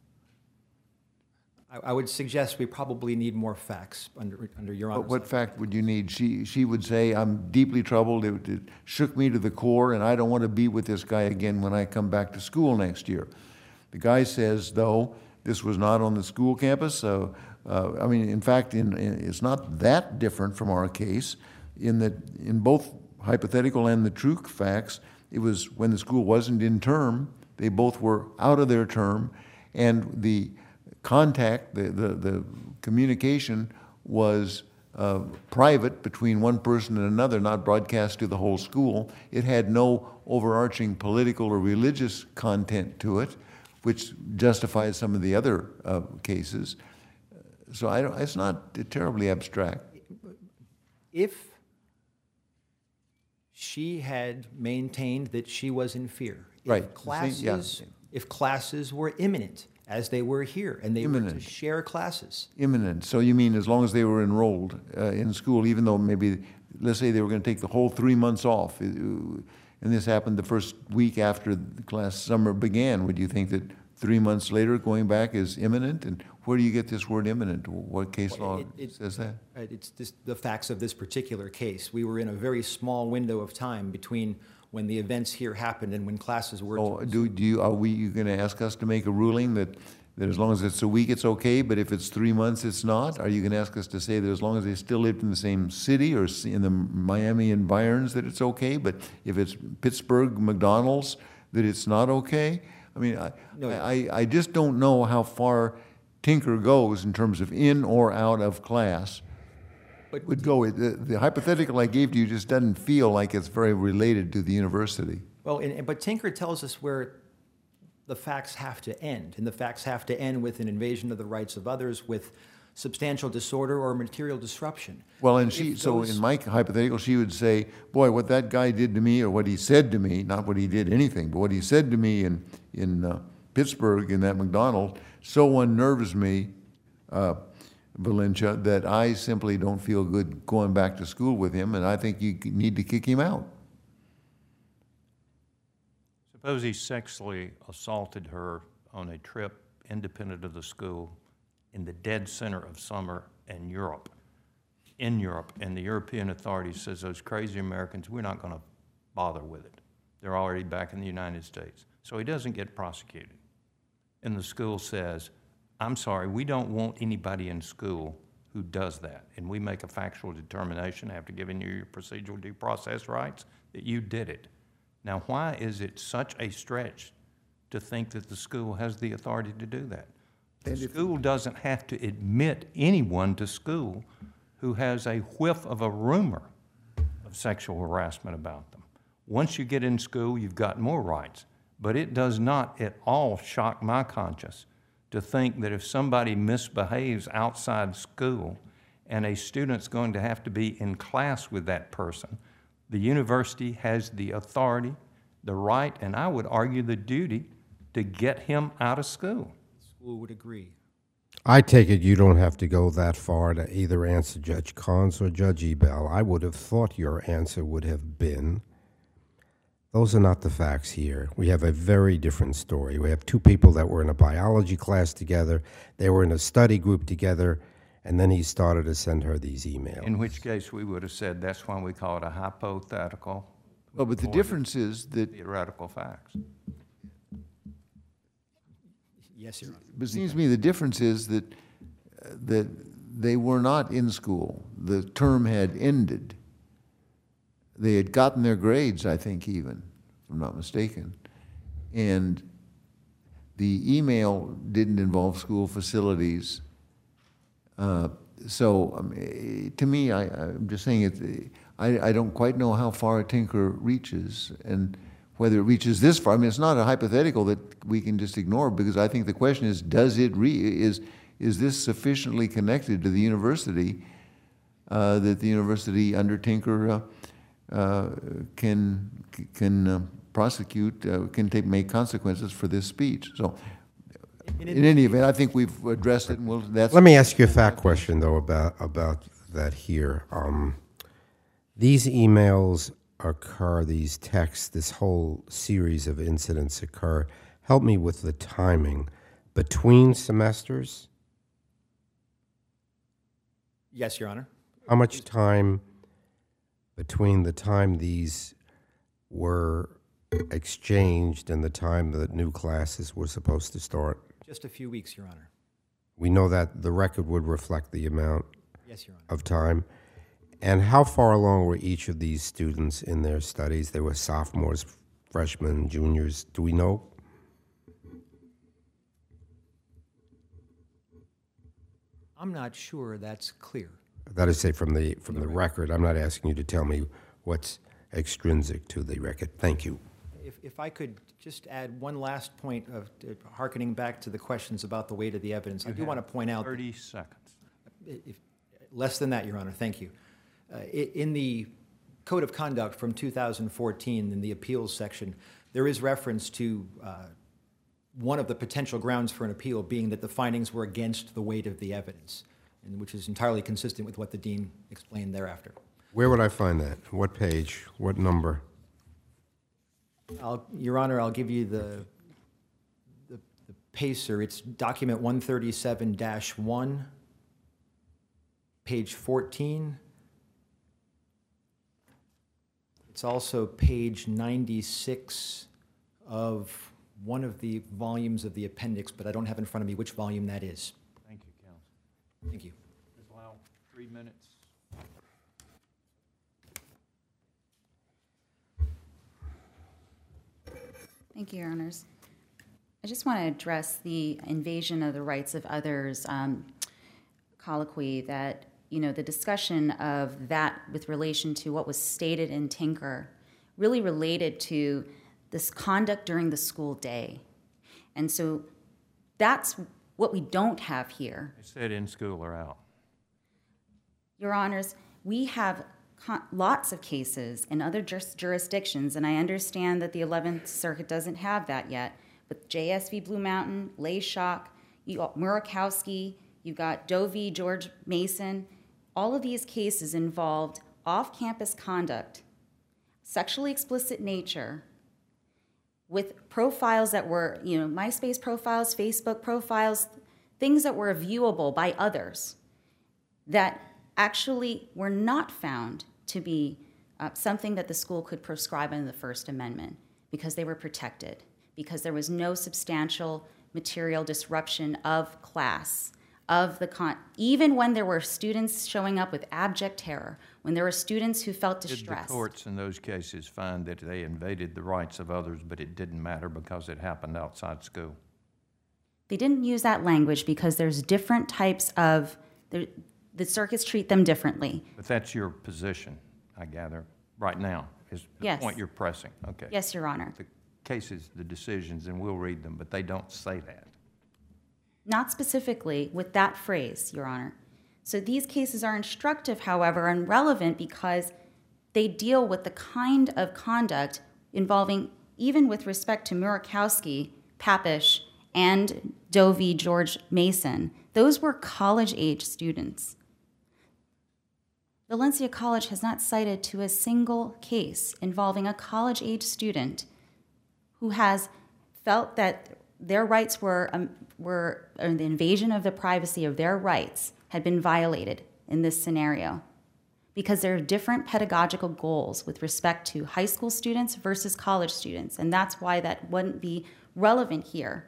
I, I would suggest we probably need more facts under, under Your Honor's. But what fact would you need? She, she would say, I'm deeply troubled, it, it shook me to the core, and I don't want to be with this guy again when I come back to school next year. The guy says, though, this was not on the school campus, so, uh, I mean, in fact, in, in, it's not that different from our case, in that in both hypothetical and the true facts, it was when the school wasn't in term, they both were out of their term, and the contact, the, the, the communication was uh, private between one person and another, not broadcast to the whole school. It had no overarching political or religious content to it, which justifies some of the other uh, cases. So I don't, it's not terribly abstract. If she had maintained that she was in fear, Right. if The same- yeah. classes, if classes were imminent, as they were here, and they were to Imminent. share classes, Imminent, so you mean as long as they were enrolled uh, in school, even though maybe, let's say they were going to take the whole three months off, uh, and this happened the first week after the class summer began, would you think that three months later going back is imminent? And where do you get this word imminent? What case Well, law it- it- says that? uh, it's just the facts of this particular case. We were in a very small window of time between when the events here happened and when classes were Oh, to do, do you, are we, you going to ask us to make a ruling that, that as long as it's a week, it's okay, but if it's three months, it's not? Are you going to ask us to say that as long as they still lived in the same city or s- in the Miami environs, that it's okay, but if it's Pittsburgh, McDonald's, that it's not okay? I mean, I, No. I, I just don't know how far Tinker goes in terms of in or out of class. would go. The, the hypothetical I gave to you just doesn't feel like it's very related to the university. Well, and, but Tinker tells us where the facts have to end, and the facts have to end with an invasion of the rights of others, with substantial disorder or material disruption. Well, and she, If so those- in my hypothetical, she would say, boy, what that guy did to me, or what he said to me, not what he did anything, but what he said to me in, in uh, Pittsburgh in that McDonald's, so unnerves me, uh, Valencia, that I simply don't feel good going back to school with him, and I think you need to kick him out. Suppose he sexually assaulted her on a trip independent of the school in the dead center of summer in Europe, in Europe, and the European authorities says, those crazy Americans, we're not going to bother with it. They're already back in the United States. So he doesn't get prosecuted. And the school says, I'm sorry, we don't want anybody in school who does that. And we make a factual determination after giving you your procedural due process rights that you did it. Now, why is it such a stretch to think that the school has the authority to do that? The school doesn't have to admit anyone to school who has a whiff of a rumor of sexual harassment about them. Once you get in school, you've got more rights. But it does not at all shock my conscience to think that if somebody misbehaves outside school and a student's going to have to be in class with that person, the university has the authority, the right, and I would argue the duty to get him out of school. School would agree. I take it you don't have to go that far to either answer Judge Carnes or Judge Ebell. I would have thought your answer would have been, those are not the facts here. We have a very different story. We have two people that were in a biology class together. They were in a study group together, and then he started to send her these emails. In which case, we would have said that's why we call it a hypothetical. Well, but the or difference is that, theoretical facts. Yes, Your Honor. but it seems to me the difference is that, uh, that they were not in school. The term had ended. They had gotten their grades, I think, even, if I'm not mistaken. And the email didn't involve school facilities. Uh, so, I mean, to me, I, I'm just saying it, I, I don't quite know how far a Tinker reaches and whether it reaches this far. I mean, it's not a hypothetical that we can just ignore, because I think the question is, does it re, is, is this sufficiently connected to the university uh, that the university under Tinker uh, uh, can, can uh, prosecute, uh, can take, make consequences for this speech? So, in any event, I think we've addressed it, and we'll, that's... Let me ask you a fact question, though, about, about that here. Um, these emails occur, these texts, this whole series of incidents occur. Help me with the timing. Between semesters? Yes, Your Honor. How much time between the time these were exchanged and the time that new classes were supposed to start? Just a few weeks, Your Honor. We know that the record would reflect the amount Yes, Your Honor. of time. And how far along were each of these students in their studies? They were sophomores, freshmen, juniors. Do we know? I'm not sure that's clear. That is, say, from the from the record. I'm not asking you to tell me what's extrinsic to the record. Thank you. If, if I could just add one last point of uh, hearkening back to the questions about the weight of the evidence, I do want to point out. thirty seconds. If, less than that, Your Honor. Thank you. Uh, i- in the Code of Conduct from two thousand fourteen, in the appeals section, there is reference to uh, one of the potential grounds for an appeal being that the findings were against the weight of the evidence, and which is entirely consistent with what the dean explained thereafter. Where would I find that? What page? What number? I'll, Your Honor, I'll give you the, the, the PACER. It's document one thirty-seven dash one, page fourteen. It's also page ninety-six of one of the volumes of the appendix, but I don't have in front of me which volume that is. Thank you, counsel. Thank you. Miz Lau, three minutes. Thank you, Your Honors. I just want to address the invasion of the rights of others um, colloquy that you know, the discussion of that with relation to what was stated in Tinker really related to this conduct during the school day. And so that's what we don't have here. They said in school or out. Your Honors, we have con- lots of cases in other juris- jurisdictions, and I understand that the eleventh Circuit doesn't have that yet, but J S V Blue Mountain, Layshock, you got Murakowski, you've got Doe v. George Mason. All of these cases involved off-campus conduct, sexually explicit nature, with profiles that were, you know, MySpace profiles, Facebook profiles, things that were viewable by others that actually were not found to be uh, something that the school could prescribe under the First Amendment because they were protected, because there was no substantial material disruption of class, of the con, even when there were students showing up with abject terror, when there were students who felt distressed. Did the courts in those cases find that they invaded the rights of others, but it didn't matter because it happened outside school? They didn't use that language because there's different types of, the, the circuits treat them differently. But that's your position, I gather, right now, is the Yes. point you're pressing. Okay. Yes, Your Honor. The cases, the decisions, and we'll read them, but they don't say that. Not specifically with that phrase, Your Honor. So these cases are instructive, however, and relevant because they deal with the kind of conduct involving, even with respect to Murakowski, Papish, and Doe v. George Mason. Those were college-age students. Valencia College has not cited to a single case involving a college-age student who has felt that their rights were, um, were or the invasion of the privacy of their rights had been violated in this scenario, because there are different pedagogical goals with respect to high school students versus college students, and that's why that wouldn't be relevant here.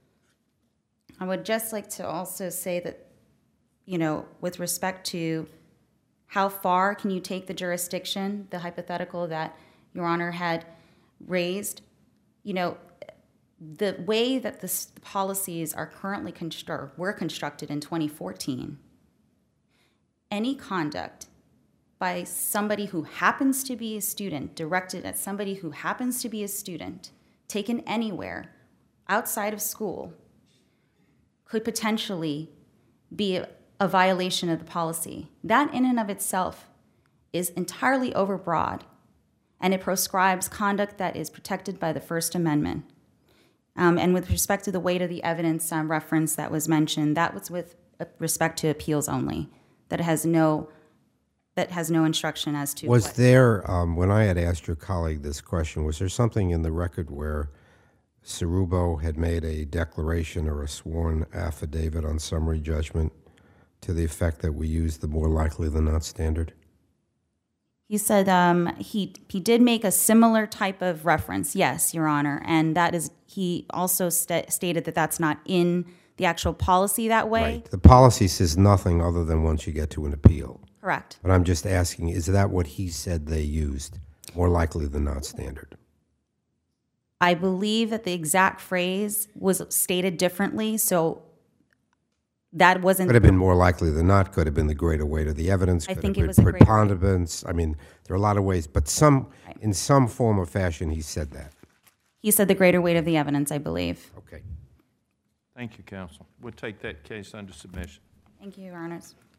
I would just like to also say that, you know, with respect to how far can you take the jurisdiction, the hypothetical that Your Honor had raised, you know, the way that the policies are currently constructed, were constructed in twenty fourteen, any conduct by somebody who happens to be a student, directed at somebody who happens to be a student, taken anywhere outside of school, could potentially be a, a violation of the policy. That in and of itself is entirely overbroad, and it proscribes conduct that is protected by the First Amendment. Um, and with respect to the weight of the evidence um, reference that was mentioned, that was with respect to appeals only. That has no, that has no instruction as to. Was what, there, um, when I had asked your colleague this question, was there something in the record where Cerubo had made a declaration or a sworn affidavit on summary judgment to the effect that we use the more likely than not standard? He said um, he he did make a similar type of reference, yes, Your Honor, and that is, he also st- stated that that's not in the actual policy that way. Right. The policy says nothing other than once you get to an appeal. Correct. But I'm just asking, is that what he said they used, more likely than not standard? I believe that the exact phrase was stated differently, so that wasn't. Could have been more likely than not, could have been the greater weight of the evidence, I could think have it been was a greater weight. preponderance. I mean, there are a lot of ways, but some, Right. in some form or fashion, he said that. He said the greater weight of the evidence, I believe. Okay. Thank you, counsel. We'll take that case under submission. Thank you, Your Honors.